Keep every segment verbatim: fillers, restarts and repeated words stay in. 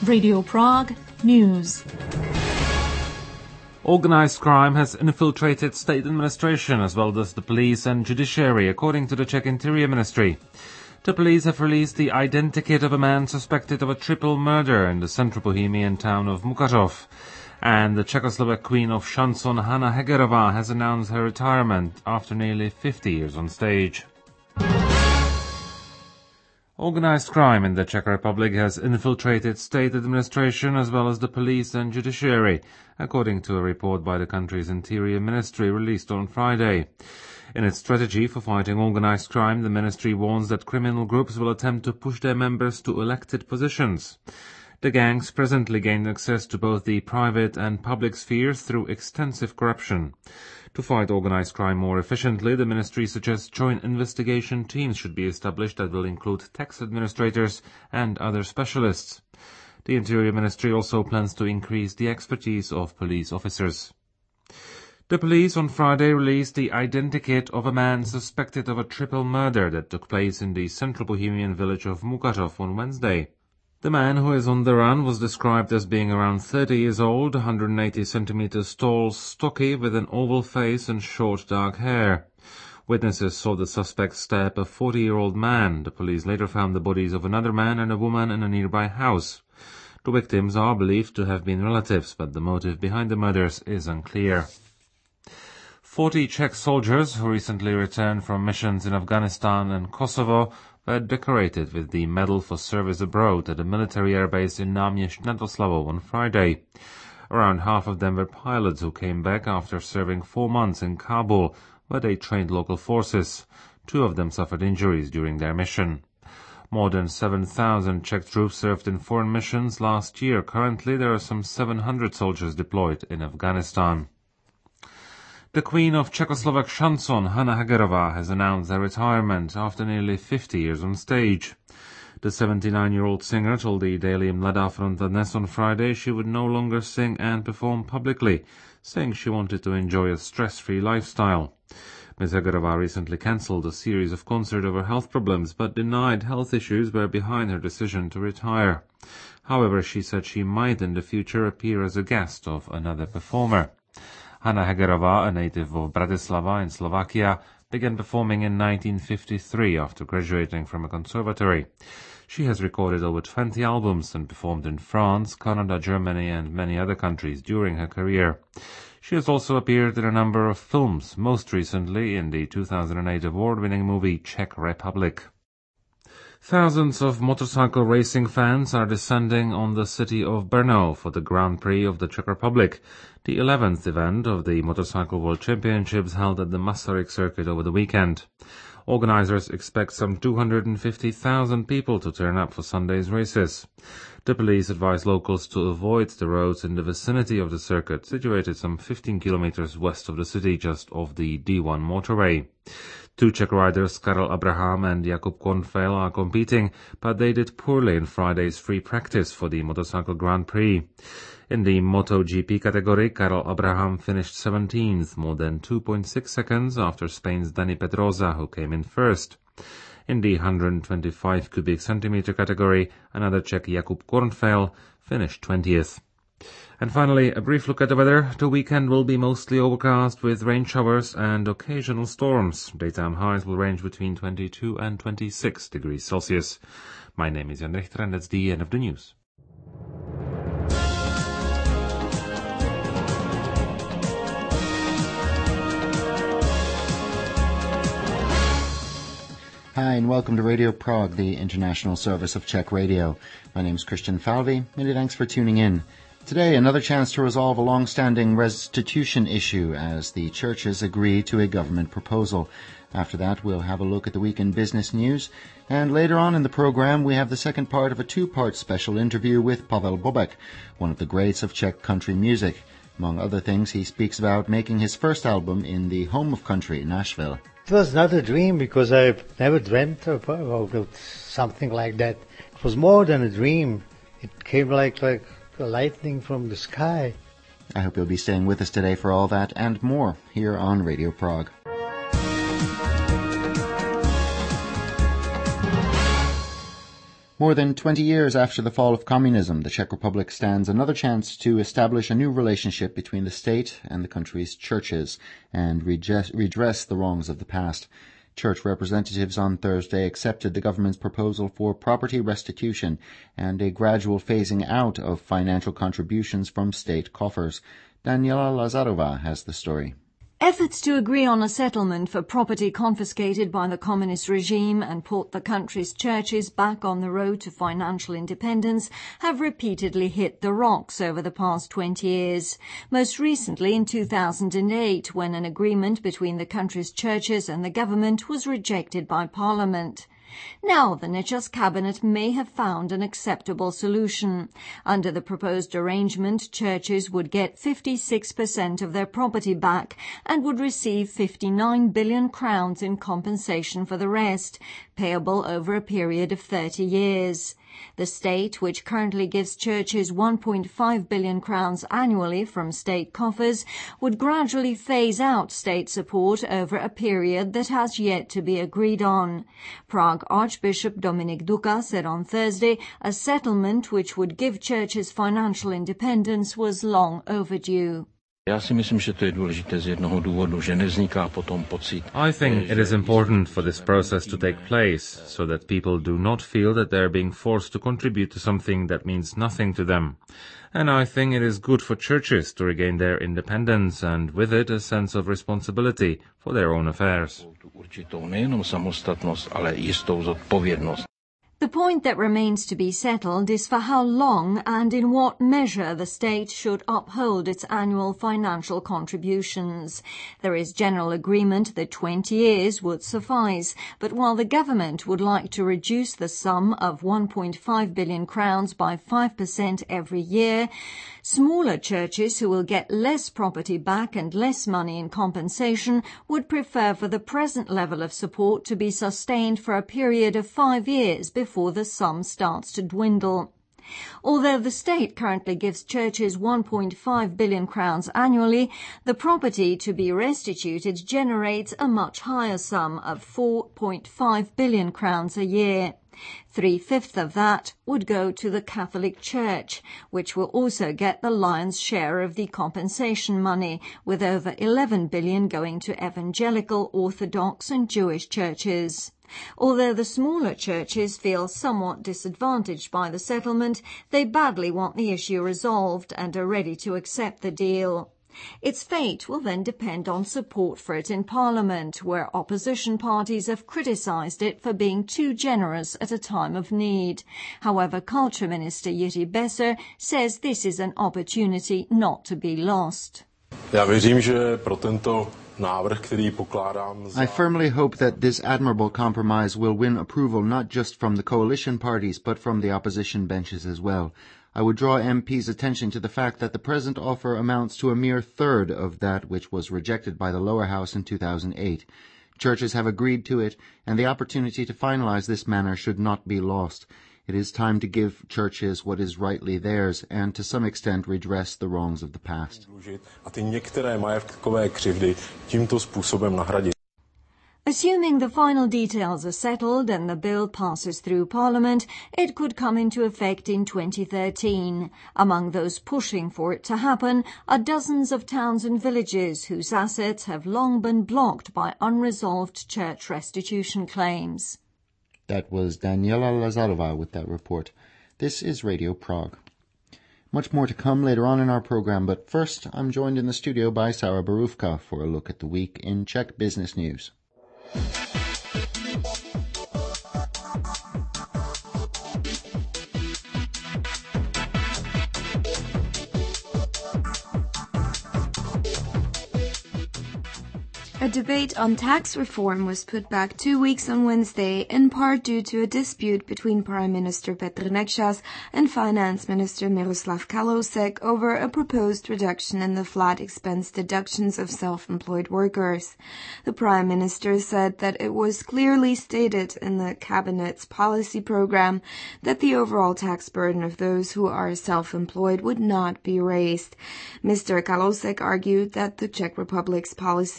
Radio Prague News. Organized crime has infiltrated state administration as well as the police and judiciary, according to the Czech Interior Ministry. The police have released the identikit of a man suspected of a triple murder in the central Bohemian town of Mukařov. And the Czechoslovak queen of chanson Hana Hegerová has announced her retirement after nearly fifty years on stage. Organized crime in the Czech Republic has infiltrated state administration as well as the police and judiciary, according to a report by the country's Interior Ministry released on Friday. In its strategy for fighting organized crime, the ministry warns that criminal groups will attempt to push their members to elected positions. The gangs presently gain access to both the private and public spheres through extensive corruption. To fight organized crime more efficiently, the ministry suggests joint investigation teams should be established that will include tax administrators and other specialists. The Interior Ministry also plans to increase the expertise of police officers. The police on Friday released the identikit of a man suspected of a triple murder that took place in the central Bohemian village of Mukařov on Wednesday. The man who is on the run was described as being around thirty years old, one hundred eighty centimeters tall, stocky, with an oval face and short dark hair. Witnesses saw the suspect stab a forty-year-old man. The police later found the bodies of another man and a woman in a nearby house. The victims are believed to have been relatives, but the motive behind the murders is unclear. Forty Czech soldiers who recently returned from missions in Afghanistan and Kosovo were decorated with the Medal for Service Abroad at a military airbase in Náměšť nad Oslavou on Friday. Around half of them were pilots who came back after serving four months in Kabul, where they trained local forces. Two of them suffered injuries during their mission. More than seven thousand Czech troops served in foreign missions last year. Currently, there are some seven hundred soldiers deployed in Afghanistan. The queen of Czechoslovak chanson, Hana Hegerová, has announced her retirement after nearly fifty years on stage. The seventy-nine-year-old singer told the daily Mladá Fronta Dnes on Friday she would no longer sing and perform publicly, saying she wanted to enjoy a stress-free lifestyle. Miz Hegerová recently cancelled a series of concerts over health problems, but denied health issues were behind her decision to retire. However, she said she might in the future appear as a guest of another performer. Hana Hegerová, a native of Bratislava in Slovakia, began performing in nineteen fifty-three after graduating from a conservatory. She has recorded over twenty albums and performed in France, Canada, Germany and many other countries during her career. She has also appeared in a number of films, most recently in the two thousand eight award-winning movie Czech Republic. Thousands of motorcycle racing fans are descending on the city of Brno for the Grand Prix of the Czech Republic, the eleventh event of the Motorcycle World Championships held at the Masaryk circuit over the weekend. Organizers expect some two hundred fifty thousand people to turn up for Sunday's races. The police advise locals to avoid the roads in the vicinity of the circuit, situated some fifteen kilometers west of the city, just off the D one motorway. Two Czech riders, Karel Abraham and Jakub Kornfeil, are competing, but they did poorly in Friday's free practice for the Motorcycle Grand Prix. In the MotoGP category, Karel Abraham finished seventeenth, more than two point six seconds after Spain's Dani Pedrosa, who came in first. In the one hundred twenty-five cubic centimeter category, another Czech, Jakub Kornfeil, finished twentieth. And finally, a brief look at the weather. The weekend will be mostly overcast with rain showers and occasional storms. Daytime highs will range between twenty-two and twenty-six degrees Celsius. My name is Jan Richter, and that's the end of the news. Hi, and welcome to Radio Prague, the international service of Czech radio. My name is Christian Falvey. Many thanks for tuning in. Today, another chance to resolve a long-standing restitution issue as the churches agree to a government proposal. After that, we'll have a look at the week in business news. And later on in the program, we have the second part of a two-part special interview with Pavel Bobek, one of the greats of Czech country music. Among other things, he speaks about making his first album in the home of country, Nashville. It was not a dream because I've never dreamt of, of something like that. It was more than a dream. It came like like lightning from the sky. I hope you'll be staying with us today for all that and more here on Radio Prague. More than twenty years after the fall of communism, the Czech Republic stands another chance to establish a new relationship between the state and the country's churches and redress the wrongs of the past. Church representatives on Thursday accepted the government's proposal for property restitution and a gradual phasing out of financial contributions from state coffers. Daniela Lazarova has the story. Efforts to agree on a settlement for property confiscated by the communist regime and put the country's churches back on the road to financial independence have repeatedly hit the rocks over the past twenty years. Most recently in two thousand eight, when an agreement between the country's churches and the government was rejected by Parliament. Now the Nečas cabinet may have found an acceptable solution. Under the proposed arrangement, churches would get fifty-six percent of their property back and would receive fifty-nine billion crowns in compensation for the rest, payable over a period of thirty years. The state, which currently gives churches one point five billion crowns annually from state coffers, would gradually phase out state support over a period that has yet to be agreed on. Prague Archbishop Dominik Duka said on Thursday a settlement which would give churches financial independence was long overdue. I think it is important for this process to take place so that people do not feel that they are being forced to contribute to something that means nothing to them. And I think it is good for churches to regain their independence and with it a sense of responsibility for their own affairs. The point that remains to be settled is for how long and in what measure the state should uphold its annual financial contributions. There is general agreement that twenty years would suffice, but while the government would like to reduce the sum of one point five billion crowns by five percent every year, smaller churches who will get less property back and less money in compensation would prefer for the present level of support to be sustained for a period of five years before before the sum starts to dwindle. Although the state currently gives churches one point five billion crowns annually, the property to be restituted generates a much higher sum of four point five billion crowns a year. Three-fifths of that would go to the Catholic Church, which will also get the lion's share of the compensation money, with over eleven billion going to evangelical, Orthodox and Jewish churches. Although the smaller churches feel somewhat disadvantaged by the settlement, they badly want the issue resolved and are ready to accept the deal. Its fate will then depend on support for it in Parliament, where opposition parties have criticised it for being too generous at a time of need. However, Culture Minister Jiří Besser says this is an opportunity not to be lost. I firmly hope that this admirable compromise will win approval not just from the coalition parties but from the opposition benches as well. I would draw M P's attention to the fact that the present offer amounts to a mere third of that which was rejected by the lower house in two thousand eight. Churches have agreed to it, and the opportunity to finalize this matter should not be lost. It is time to give churches what is rightly theirs and to some extent redress the wrongs of the past. Assuming the final details are settled and the bill passes through Parliament, it could come into effect in twenty thirteen. Among those pushing for it to happen are dozens of towns and villages whose assets have long been blocked by unresolved church restitution claims. That was Daniela Lazarova with that report. This is Radio Prague. Much more to come later on in our program, but first I'm joined in the studio by Sarah Borówka for a look at the week in Czech business news. A debate on tax reform was put back two weeks on Wednesday, in part due to a dispute between Prime Minister Petr Nečas and Finance Minister Miroslav Kalousek over a proposed reduction in the flat expense deductions of self-employed workers. The Prime Minister said that it was clearly stated in the Cabinet's policy program that the overall tax burden of those who are self-employed would not be raised. Mister Kalousek argued that the Czech Republic's policy regarding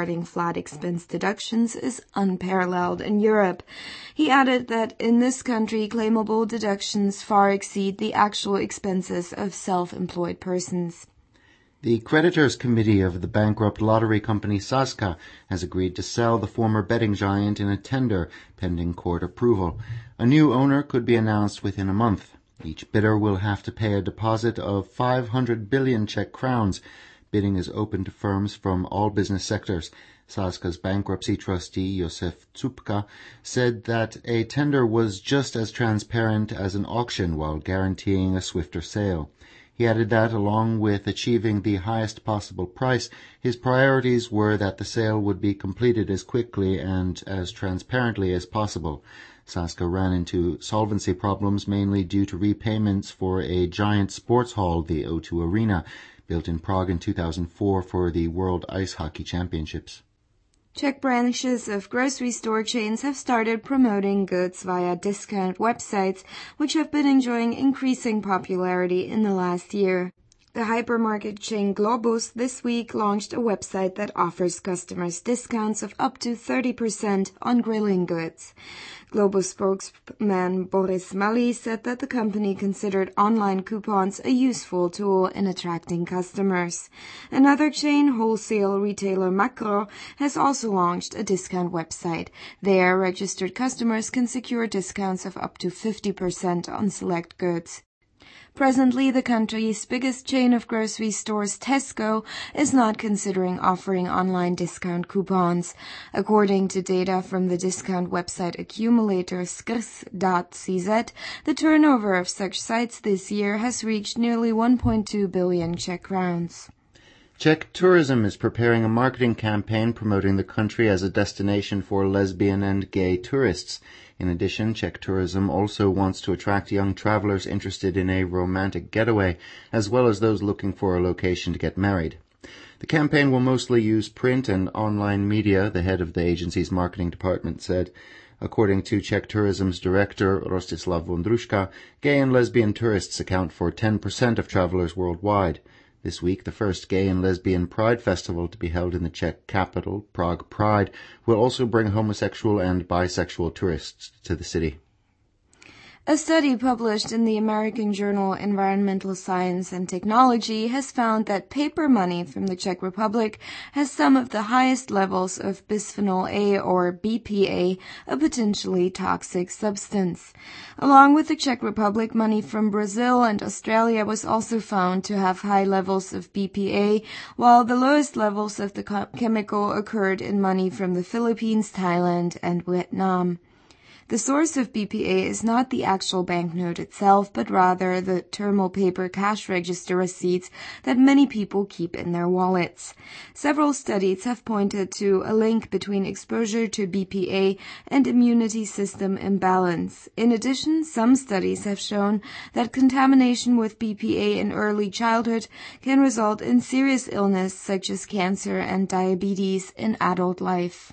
regarding flat expense deductions is unparalleled in Europe. He added that in this country, claimable deductions far exceed the actual expenses of self-employed persons. The creditors committee of the bankrupt lottery company Sazka has agreed to sell the former betting giant in a tender pending court approval. A new owner could be announced within a month. Each bidder will have to pay a deposit of five hundred billion Czech crowns. Bidding is open to firms from all business sectors. Sazka's bankruptcy trustee, Josef Cupka, said that a tender was just as transparent as an auction while guaranteeing a swifter sale. He added that, along with achieving the highest possible price, his priorities were that the sale would be completed as quickly and as transparently as possible. Sazka ran into solvency problems mainly due to repayments for a giant sports hall, the O two Arena, built in Prague in two thousand four for the World Ice Hockey Championships. Czech branches of grocery store chains have started promoting goods via discount websites, which have been enjoying increasing popularity in the last year. The hypermarket chain Globus this week launched a website that offers customers discounts of up to thirty percent on grilling goods. Globus spokesman Boris Mali said that the company considered online coupons a useful tool in attracting customers. Another chain, wholesale retailer Makro, has also launched a discount website. There, registered customers can secure discounts of up to fifty percent on select goods. Presently, the country's biggest chain of grocery stores, Tesco, is not considering offering online discount coupons. According to data from the discount website accumulator skrs dot c z, the turnover of such sites this year has reached nearly one point two billion Czech crowns. Czech Tourism is preparing a marketing campaign promoting the country as a destination for lesbian and gay tourists. In addition, Czech Tourism also wants to attract young travelers interested in a romantic getaway, as well as those looking for a location to get married. The campaign will mostly use print and online media, the head of the agency's marketing department said. According to Czech Tourism's director, Rostislav Vondrushka, gay and lesbian tourists account for ten percent of travelers worldwide. This week, the first Gay and Lesbian Pride Festival to be held in the Czech capital, Prague Pride, will also bring homosexual and bisexual tourists to the city. A study published in the American journal Environmental Science and Technology has found that paper money from the Czech Republic has some of the highest levels of bisphenol A, or B P A, a potentially toxic substance. Along with the Czech Republic, money from Brazil and Australia was also found to have high levels of B P A, while the lowest levels of the chemical occurred in money from the Philippines, Thailand, and Vietnam. The source of B P A is not the actual banknote itself, but rather the thermal paper cash register receipts that many people keep in their wallets. Several studies have pointed to a link between exposure to B P A and immunity system imbalance. In addition, some studies have shown that contamination with B P A in early childhood can result in serious illness such as cancer and diabetes in adult life.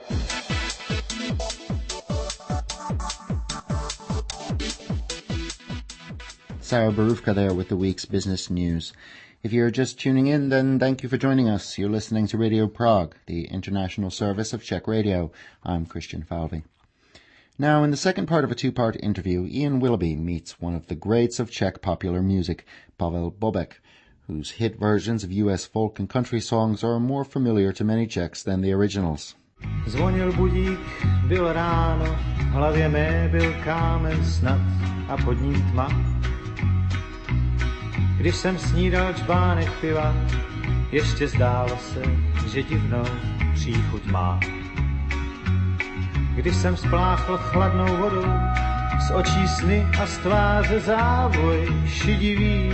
Sarah Barufka there with the week's business news. If you're just tuning in, then thank you for joining us. You're listening to Radio Prague, the international service of Czech Radio. I'm Christian Falvey. Now, in the second part of a two-part interview, Ian Willoughby meets one of the greats of Czech popular music, Pavel Bobek, whose hit versions of U S folk and country songs are more familiar to many Czechs than the originals. Zvonil budík, bylo ráno, v hlavě mé byl kámen snad a pod ním tma. Když jsem snídal čbánek piva, ještě zdálo se, že divnou příchuť má. Když jsem spláchl chladnou vodou, z očí sny a z tváře závoj šedivý.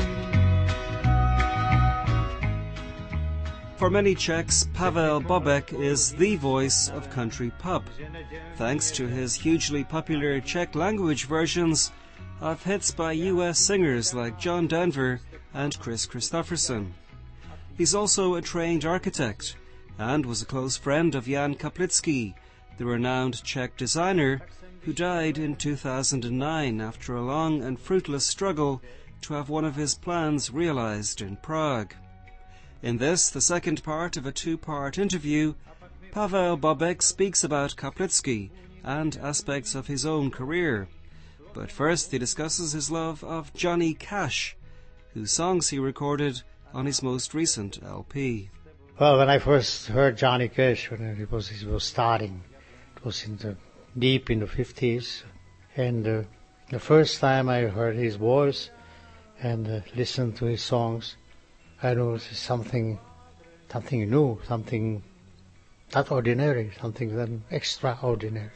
For many Czechs, Pavel Bobek is the voice of country pop, thanks to his hugely popular Czech language versions of hits by U S singers like John Denver and Chris Christopherson. He's also a trained architect and was a close friend of Jan Kaplický, the renowned Czech designer who died in two thousand nine after a long and fruitless struggle to have one of his plans realized in Prague. In this, the second part of a two-part interview, Pavel Bobek speaks about Kaplitzky and aspects of his own career. But first he discusses his love of Johnny Cash, whose songs he recorded on his most recent L P. Well, when I first heard Johnny Cash, when it was, it was starting, it was in the, deep in the fifties, and uh, the first time I heard his voice and uh, listened to his songs, I knew it was something, something new, something not ordinary, something then extraordinary.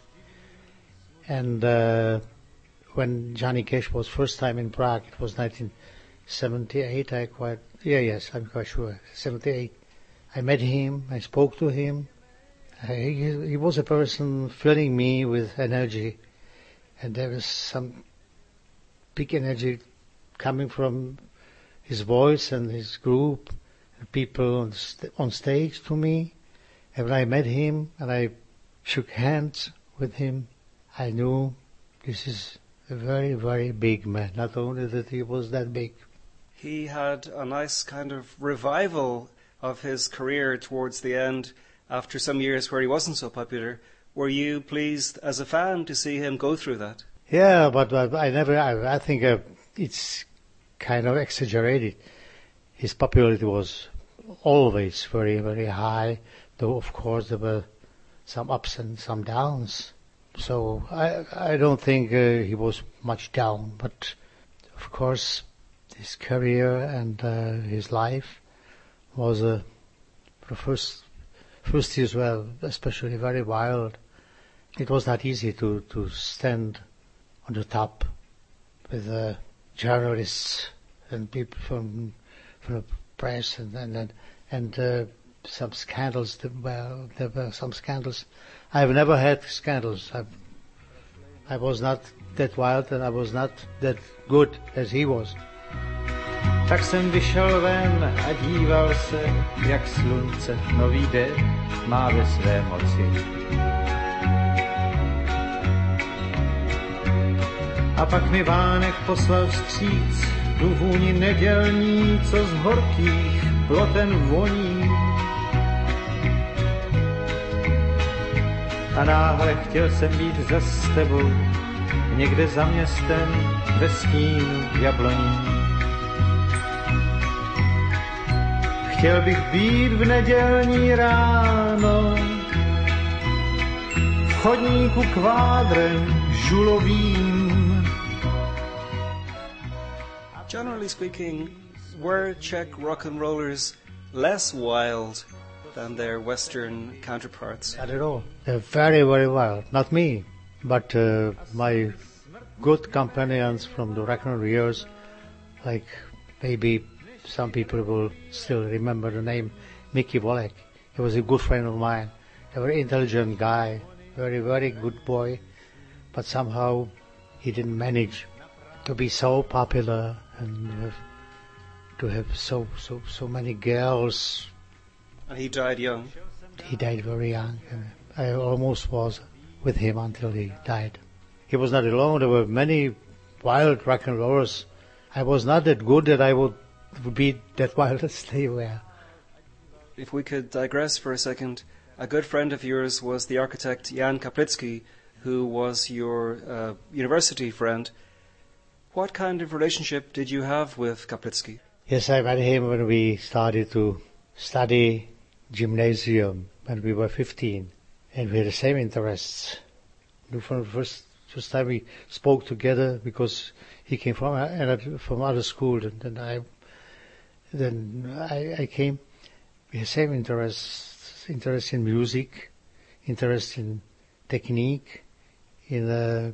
And uh, when Johnny Cash was first time in Prague, it was nineteen seventy-eight, I quite, yeah, yes, I'm quite sure, seventy-eight. I met him, I spoke to him. I, he, he was a person filling me with energy, and there was some big energy coming from his voice and his group, and people on, st- on stage to me. And when I met him and I shook hands with him, I knew this is a very, very big man. Not only that he was that big. He had a nice kind of revival of his career towards the end after some years where he wasn't so popular. Were you pleased as a fan to see him go through that? Yeah, but, but I never, I, I think uh, it's kind of exaggerated. His popularity was always very, very high, though of course there were some ups and some downs. So I, I don't think uh, he was much down, but of course his career and uh, his life was uh, the first, first years were especially very wild. It was not easy to, to stand on the top with uh, journalists and people from from the press and and and uh, some scandals. That, well, there were some scandals. I've never had scandals. I've, I was not that wild and I was not that good as he was. Tak jsem vyšel ven a díval se, jak slunce nový den má ve své moci. A pak mi Vánek poslal vstříc tu vůni nedělní, co z horkých ploten voní. A náhle chtěl jsem být za s tebou, někde za městem ve stínu jabloní. Chtěl bych být v nedělní ráno v chodníku kvádrem žulovým. Generally speaking, were Czech rock and rollers less wild than their Western counterparts? Not at all. They're very, very wild. Not me, but uh, my good companions from the rock and roll years, like maybe some people will still remember the name Mickey Volek. He was a good friend of mine, a very intelligent guy, very, very good boy, but somehow he didn't manage to be so popular and have, to have so, so, so many girls. And he died young? He died very young, and I almost was with him until he died. He was not alone. There were many wild rock and rollers. I was not that good that I would, would be that wild as they were. If we could digress for a second, a good friend of yours was the architect Jan Kaplitzky, who was your uh, university friend. What kind of relationship did you have with Kaplitzky? Yes, I met him when we started to study gymnasium when we were fifteen, and we had the same interests. From the first, first time we spoke together, because he came from uh, from other school, and then I, then I, I came. We had the same interests, interest in music, interest in technique, in uh,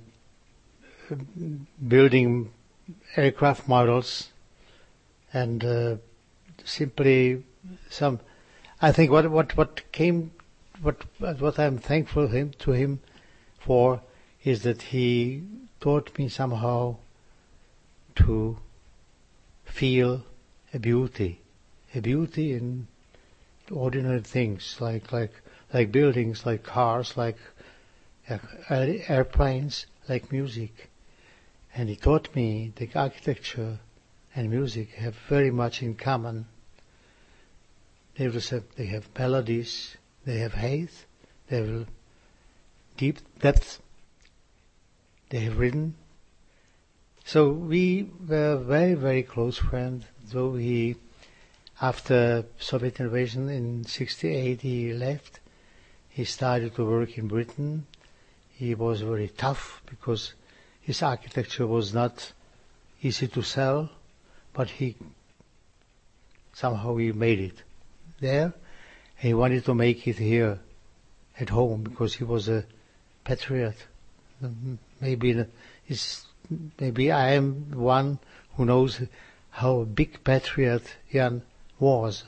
building aircraft models, and uh, simply some. I think what what what came, what what I'm thankful him to him for is that he taught me somehow to feel a beauty, a beauty in ordinary things, like like like buildings, like cars, like uh, airplanes, like music. And he taught me that architecture and music have very much in common. They have, they have melodies, they have height, they will deep depth. They have written. So we were very, very close friends. So he, after Soviet invasion in sixty-eight, he left. He started to work in Britain. He was very tough because his architecture was not easy to sell, but he somehow he made it there. He wanted to make it here at home because he was a patriot. Maybe it's, maybe I am one who knows how big patriot Jan was.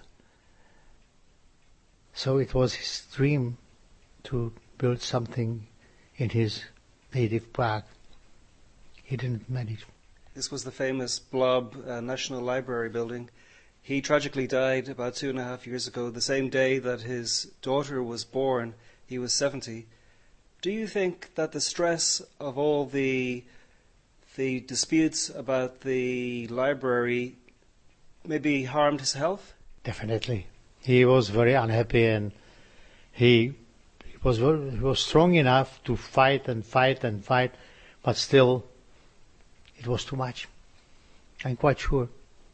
So it was his dream to build something in his native Prague. He didn't manage. This was the famous Blob uh, National Library building. He tragically died about two and a half years ago, the same day that his daughter was born. He was seventy. Do you think that the stress of all the the disputes about the library maybe harmed his health? Definitely. He was very unhappy, and he, he was very, he was strong enough to fight and fight and fight, but still it was too much. I'm quite sure.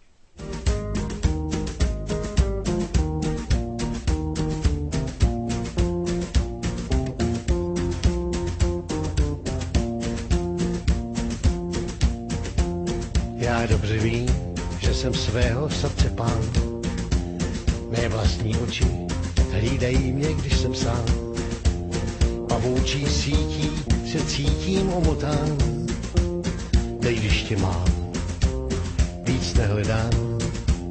Já dobře vím, že jsem svého srdce pán. Mé vlastní oči hlídají mě, když jsem sám. Pavoučí sítí se cítím omotán. Teď, když tě mám, víc nehledám.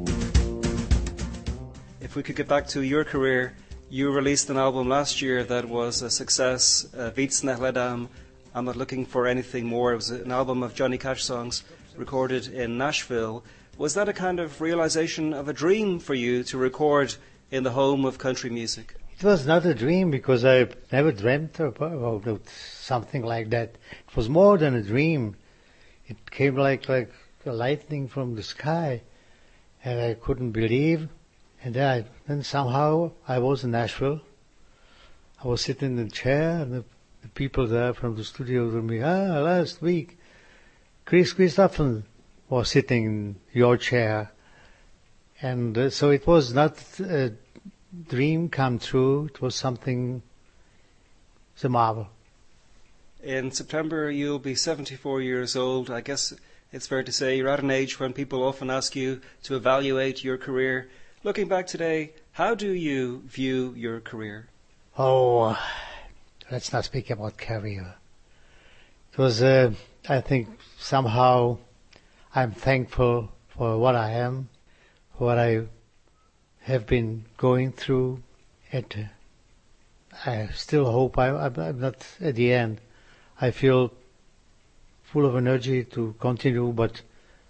If we could get back to your career, you released an album last year that was a success, uh, Víc nehledám, I'm Not Looking for Anything More. It was an album of Johnny Cash songs recorded in Nashville. Was that a kind of realization of a dream for you to record in the home of country music? It was not a dream because I never dreamt about something like that. It was more than a dream. It came like like a lightning from the sky, and I couldn't believe. And then, I, then somehow I was in Nashville. I was sitting in the chair, and the, the people there from the studio told me, ah, last week Chris Christopherson was sitting in your chair. And uh, so it was not a dream come true. It was something, it's a marvel. In September, you'll be seventy-four years old. I guess it's fair to say you're at an age when people often ask you to evaluate your career. Looking back today, how do you view your career? Oh, let's not speak about career. It was, uh, I think, somehow I'm thankful for what I am, for what I have been going through. And uh, I still hope I, I'm, I'm not at the end. I feel full of energy to continue, but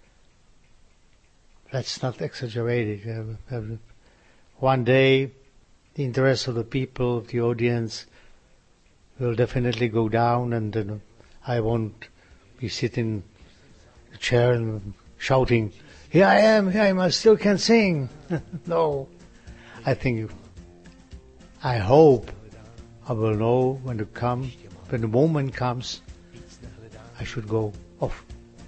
let's not exaggerate it. Uh, uh, one day, the interest of the people, of the audience, will definitely go down, and uh, I won't be sitting in the chair and shouting, here I am, here I am, I still can sing. No. I think, I hope I will know when to come, when the moment comes, I should go off.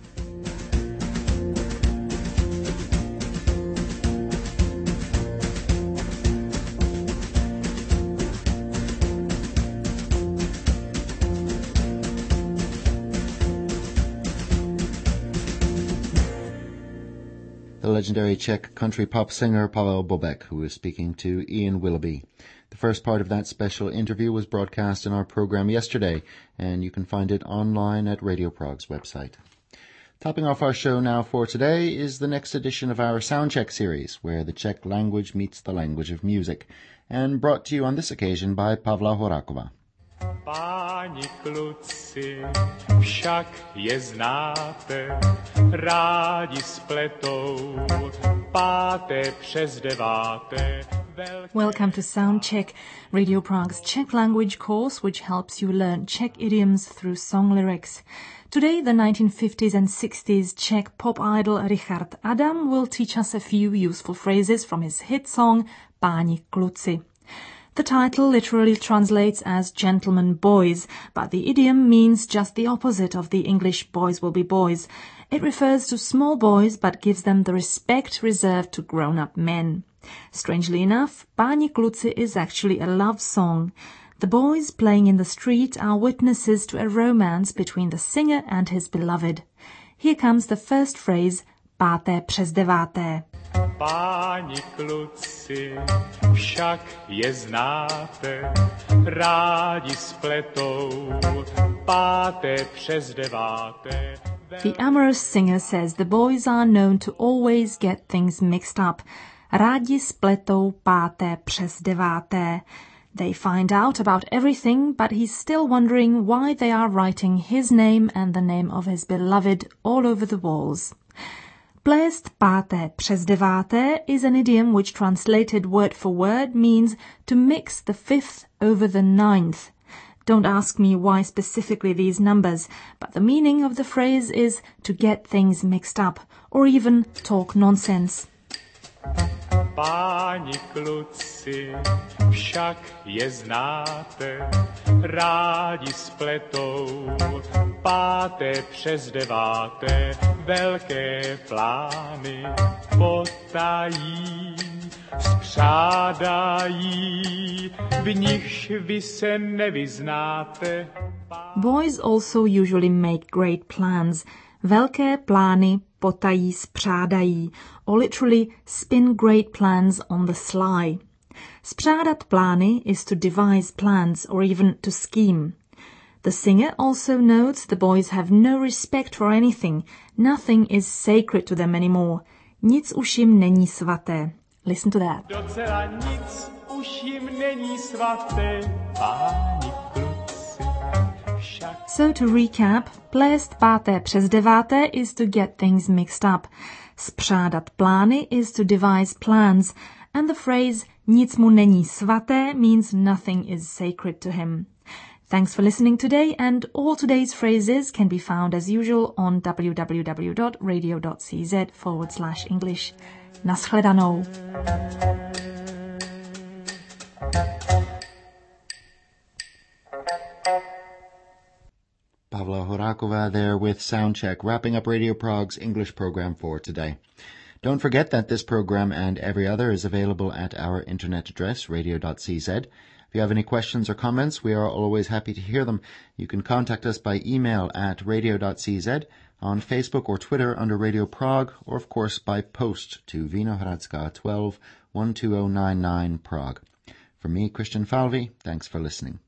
The legendary Czech country pop singer Pavel Bobek, who is speaking to Ian Willoughby. The first part of that special interview was broadcast in our program yesterday, and you can find it online at Radio Prague's website. Topping off our show now for today is the next edition of our Soundcheck series, where the Czech language meets the language of music, and brought to you on this occasion by Pavla Horáková. Páni kluci, však je znáte, rádi spletou, páté přes deváté. Welcome to Soundcheck, Radio Prague's Czech language course, which helps you learn Czech idioms through song lyrics. Today, the nineteen fifties and sixties Czech pop idol Richard Adam will teach us a few useful phrases from his hit song Páni kluci. The title literally translates as Gentlemen Boys, but the idiom means just the opposite of the English boys will be boys. It refers to small boys but gives them the respect reserved to grown-up men. Strangely enough, Páni kluci is actually a love song. The boys playing in the street are witnesses to a romance between the singer and his beloved. Here comes the first phrase, páté přes deváté. Páni kluci, však je znáte, rádi spletou, páté přes deváté. The amorous singer says the boys are known to always get things mixed up. Rádi spletou páté přes deváté. They find out about everything, but he's still wondering why they are writing his name and the name of his beloved all over the walls. Plést páté přes deváté is an idiom which translated word for word means to mix the fifth over the ninth. Don't ask me why specifically these numbers, but the meaning of the phrase is to get things mixed up, or even talk nonsense. Páni kluci, však je znáte, rádi spletou, páté přes deváté, velké plány potají, spřádají, v nichž vy se nevyznáte. Boys also usually make great plans. Velké plány potají spřádají, or literally spin great plans on the sly. Spřádat plány is to devise plans or even to scheme. The singer also notes the boys have no respect for anything. Nothing is sacred to them anymore. Nic už jim není svaté. Listen to that. Docela nic už jim není svaté, páni kluci. So to recap, plést páté přes deváté is to get things mixed up. Spřádat plány is to devise plans. And the phrase nic mu není svaté means nothing is sacred to him. Thanks for listening today, and all today's phrases can be found as usual on www.radio.cz forward slash English. Naschledanou. Pavla Horáková there with Soundcheck, wrapping up Radio Prague's English program for today. Don't forget that this program and every other is available at our internet address, radio dot c z. If you have any questions or comments, we are always happy to hear them. You can contact us by email at radio dot c z, on Facebook or Twitter under Radio Prague, or of course by post to Vinohradská twelve, one two zero nine nine, Prague. From me, Christian Falvey, thanks for listening.